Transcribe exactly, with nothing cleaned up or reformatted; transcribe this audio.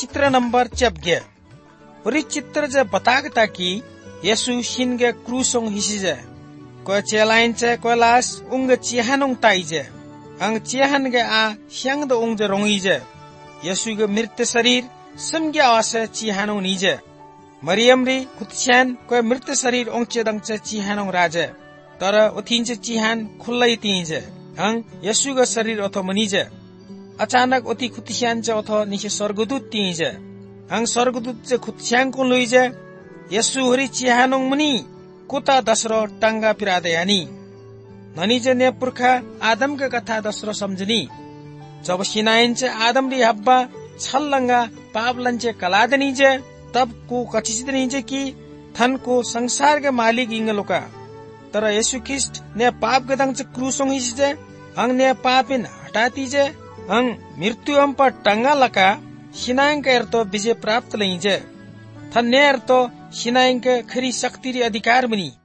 चित्र नंबर चेपगे उरी चित्र जे बतागता कि येसु शिनगे क्रूसोंग हिसिजे को चेलाइन चे कोलास उंग चिहानोंग ताइजे अंग चिहान गे आ श्यांग द उंग जे रोंगीजे येसु गे मृत शरीर समगे आवासे चिहानोंग नीजे मरियम री खुत्स्यान को मृत शरीर ओंगचे दंगचे चिहानोंग राजे तर उथिंचे चिहान खुल्लै तीजे अंग येसु गे शरीर अथो मनीजे अचानक उति खुत्स्यान चे अथो निसे स्वर्गदूत तीजे अंग स्वर्गदूत चे खुत्स्यान को लुइजे येसु हरी चिहानोंग मनी कुता दसरो टंगा पिरादे यानी ननीजे ने पुरखा आदम के कथा दसरो समझनी जब सिनाइनचे आदम री हब्बा छल्लंगा पावलंचे कलादनीजे तब को कचिदनीजे की थन को संसार के मालिक इंगलोका तर येसु ख्रिस्ट ने पाप गदंग चे क्रूसोंग हिसिजे अंग ने पापिन हटातीजे अंग मृत्यु हम पर टंगा लका सिनाइंग के अर्तो विजय प्राप्त लईजे थन ने अर्तो सिनाइंग के खरी शक्ति री अधिकार बनी